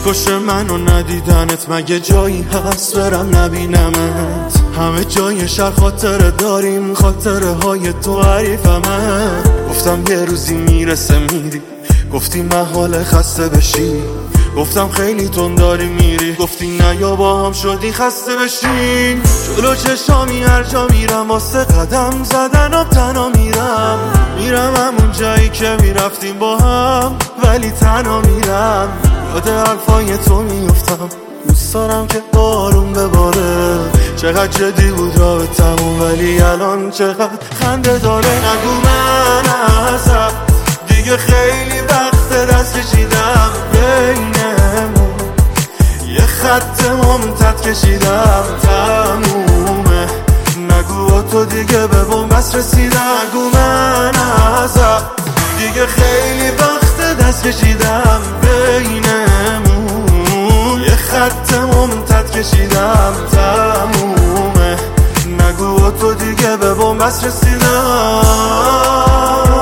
میکشه منو ندیدنت، مگه جایی هست برم نبینمت؟ همه جای شهر خاطره داریم، خاطره های تو حریفمه. گفتم یه روزی میرسه میری، گفتی محاله خسته بشی. گفتم خیلی تون داری میری، گفتی نه یا با هم شدی خسته بشین. جلو چشامی هر جا میرم واسه قدم زدنم تنها میرم همون جایی که میرفتیم با هم، ولی تنها میرم. یاد حرفای تو میفتم، دوست دارم که بارون بباره. چقدر جدی بود راه تموم، ولی الان چقدر خنده داره. نگو من ازت دیگه خیلی وقت دست کشیدم، بینمون یه خط ممتد کشیدم، تمومه. نگو با تو دیگه به بنبست رسیدم. نگو من ازت دیگه خیلی وقت دست کشیدم، بینمون یه خط ممتد کشیدم، تمومه. نگو با تو دیگه به بنبست رسیدم.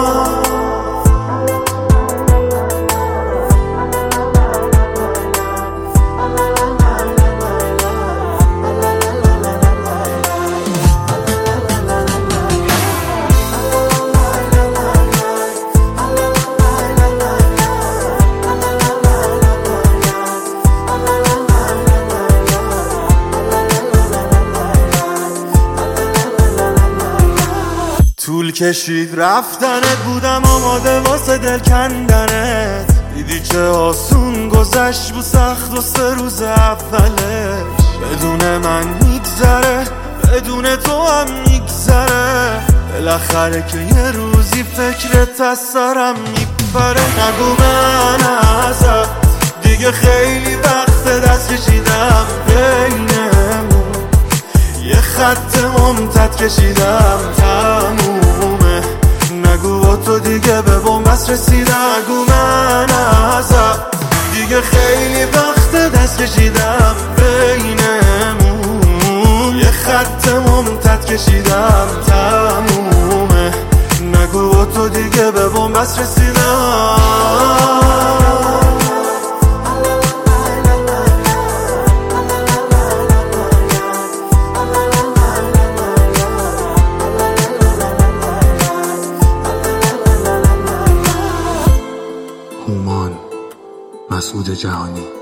طول کشید رفتنت، بودم آماده واسه دل کندنت. دیدی چه آسون گذشت بود سخت و 3 روز اولش. بدون من میگذره، بدون تو هم میگذره. بالاخره که یه روزی فکرت از سرم میپره. نگو من ازت دیگه خیلی وقت دست کشیدم، بینمون یه خط ممتد کشیدم، تمومه. نگو با تو دیگه به بنبست رسیدم. نگو من ازت دیگه خیلی وقت دست کشیدم، بینمون یه خط ممتد کشیدم، تمومه. نگو با تو دیگه به بنبست رسیدم. هومان مسعود جهانی.